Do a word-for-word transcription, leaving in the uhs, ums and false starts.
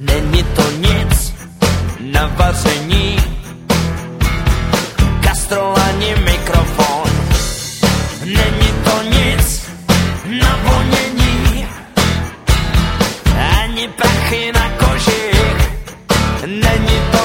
Není to nic na vaření, kastrol ani mikrofon. Není to nic na vonění, ani prachy na koži. Není to